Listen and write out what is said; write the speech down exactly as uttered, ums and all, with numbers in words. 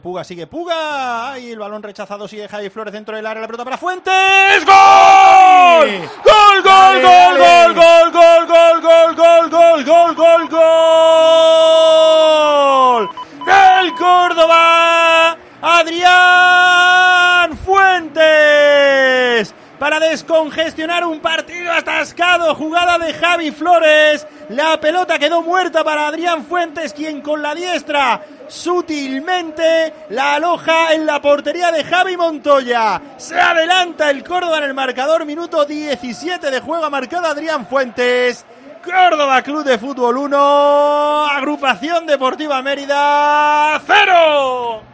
Puga, sigue Puga. Ay, el balón rechazado, sigue Javi Flores dentro del área, la pelota para Fuentes. ¡Gol! ¡Gol, gol, gol, gol, gol, gol, gol, gol, gol, gol, gol, gol, gol! ¡El Córdoba! Adrián Fuentes. Para descongestionar un partido atascado, jugada de Javi Flores, la pelota quedó muerta para Adrián Fuentes, quien con la diestra sutilmente la aloja en la portería de Javi Montoya. Se adelanta el Córdoba en el marcador, minuto diecisiete de juego, ha marcado Adrián Fuentes. Córdoba Club de Fútbol uno, Agrupación Deportiva Mérida cero.